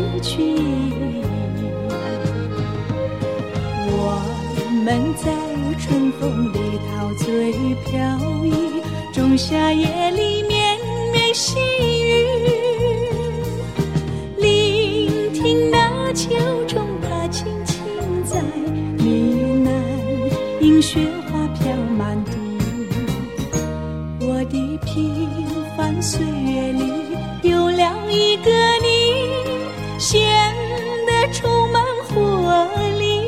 去。我们在春风里陶醉飘逸，仲夏夜里绵绵细雨，聆听那秋虫它轻轻在呢喃，映雪花飘满地。我的平凡岁月里有了一个你，显得充满活力。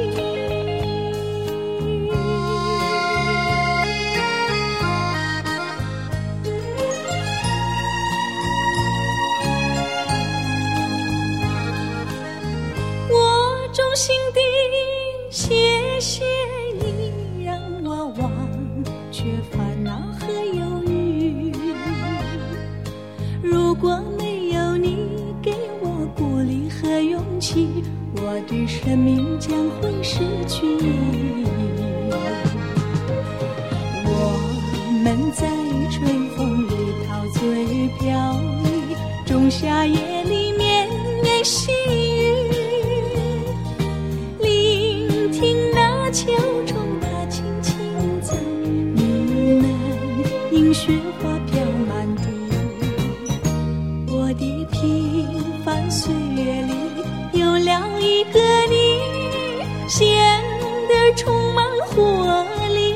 我衷心地谢谢你，让我忘却烦恼和忧郁。如果没有你给我鼓励和勇气，我的生命将会失去意义。我们在春风里陶醉飘逸，仲夏夜里绵绵细雨，聆听那秋虫它轻轻在呢喃，映雪花飘满地。我的平凡岁月里有了一个你，显得充满活力。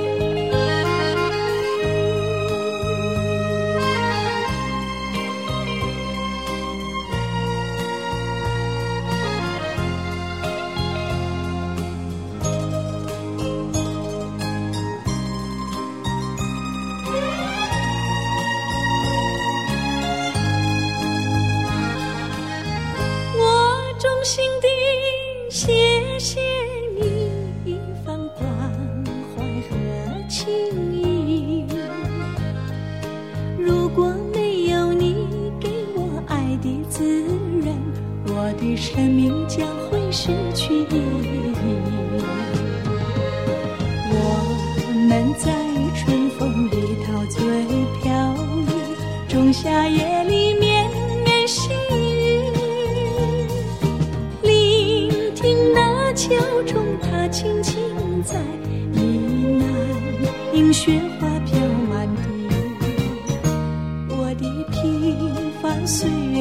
衷心地谢谢你一番关怀和情谊，如果没有你给我爱的滋润，我的生命将会失去意义。我们在春风里陶醉飘逸，仲夏夜里绵绵细雨，秋虫它轻轻在呢喃，映雪花飘满地。我的平凡岁月